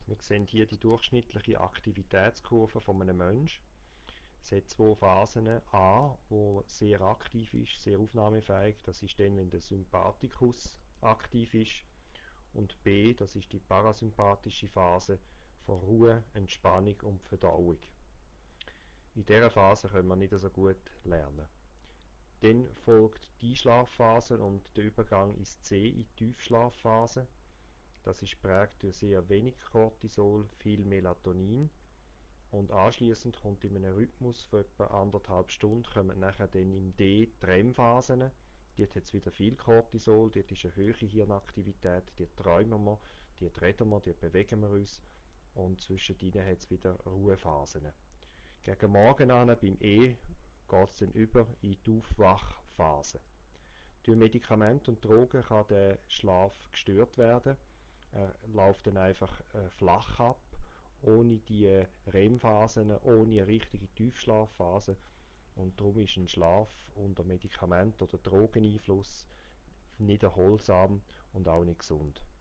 Wir sehen hier die durchschnittliche Aktivitätskurve von einem Menschen. Es hat zwei Phasen. A, wo sehr aktiv ist, sehr aufnahmefähig. Das ist dann, wenn der Sympathikus aktiv ist. Und B, das ist die parasympathische Phase von Ruhe, Entspannung und Verdauung. In dieser Phase können wir nicht so gut lernen. Dann folgt die Einschlafphase und der Übergang ins C, in die Tiefschlafphase. Das ist geprägt durch sehr wenig Cortisol, viel Melatonin. Und anschließend kommt in einem Rhythmus von etwa 1,5 Stunden kommen nachher dann im D die REM-Phasen. Dort hat es wieder viel Cortisol, dort ist eine hohe Hirnaktivität, dort träumen wir, dort reden wir, dort bewegen wir uns. Und zwischendrin hat es wieder Ruhephasen. Gegen Morgen an, beim E, geht es dann über in die Aufwachphase. Durch Medikamente und Drogen kann der Schlaf gestört werden. Er läuft dann einfach flach ab, ohne die REM-Phasen, ohne eine richtige Tiefschlafphase. Und darum ist ein Schlaf unter Medikament- oder Drogeneinfluss nicht erholsam und auch nicht gesund.